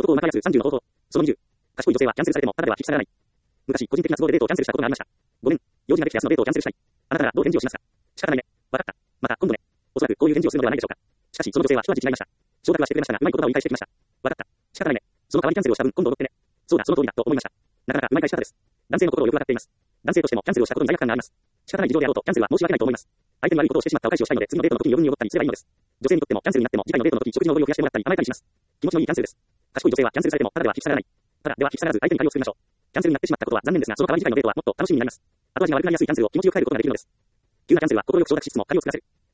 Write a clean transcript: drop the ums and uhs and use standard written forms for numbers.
をうまく操る30の方法。その20。賢い女性はキャンセルされても、ただでは引き去らない。昔、個人的な都合でデートをキャンセルしたことがありました。ごめん。用事ができて明日のデートをキャンセルしたい。あなたならどう返事をしますか？仕方ないね。わかった。また、今度ね。おそらくこういう返事をするのではないでしょうか。しかし、その女性は一味違いました。承諾はしてくれましたが、うまい言葉を言い返してきました。わかった。仕方ないね。その代わりキャンセルをした分、今度踊ってね。そうだ、その通りだ、と思いました。なかなかうまい返し方です。男性の心をよくわかっています。男性としてもキャンセルをしたことに罪悪感があります。仕方ない事情であろうと、キャンセルは申し訳ないと思います。相手に悪いことをしてしまったお返しをしたいので、次のデートの時に余分におごったりすればいいのです。女性にとってもキャンセルになっても、次回のデートの時に食事のおごりを増やしてもらったり甘えたりします。気持ちのいいキャンセルです。賢い女性はキャンセルされても、ただでは引き去らない。ただでは引き去らず相手に対応するましょう。キャンセルになってしまったことは残念ですが、その代わり次回のデートはもっと楽しみになります。後味が悪くなりやすいキャンセルを気持ちよく変えることができるのです。急なキャンセルは心よく承諾しつつも借りを作らせる。